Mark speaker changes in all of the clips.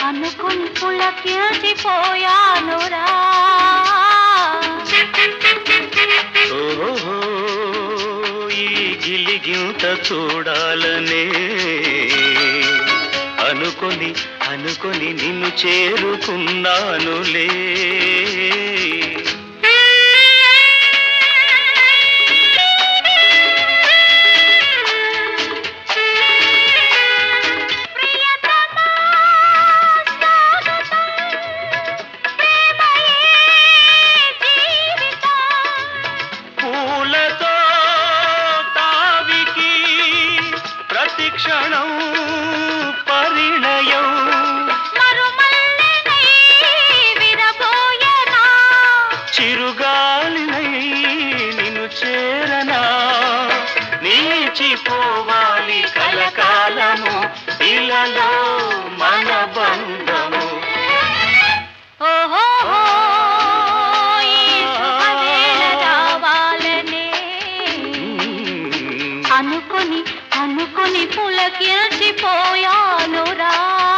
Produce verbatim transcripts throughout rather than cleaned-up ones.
Speaker 1: అనుకుని పులకించిపోయానురా.
Speaker 2: ఓహో ఈ గిలిగింత చూడాలనే అనుకొని అనుకొని నిన్ను చేరుకున్నానులే. పూలతో తావికి ప్రతిక్షణం పరిణయం చిరుగాలినై నిన్ను చేరనా నీచిపోవాలి కలకాలము ఇలలో మన బంధము.
Speaker 1: ఓహో అనుకుని అనుకుని పులకించిపోయానురా.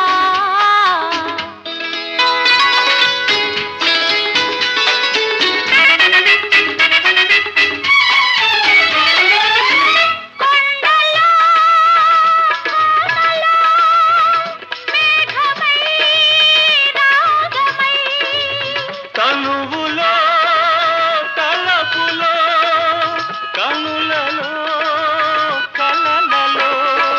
Speaker 2: కనువులో తలపులో కనులలో కలలలో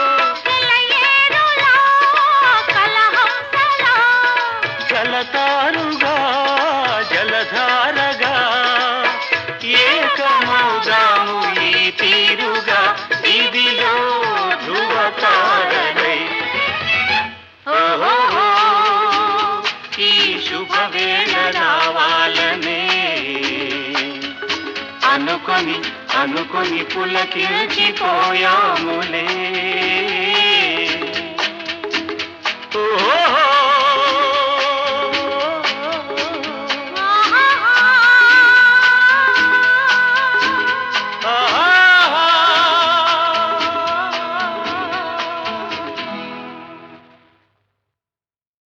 Speaker 2: జలతారుగా జలధారగా ఏకమౌదాము ఈ తీరుగా ఇదిలో ధృవతారలై. ఓహో ఈ శుభవేళ రావాలనే అనుకొని అనుకొని పులకించిపోయాములే. ఓహో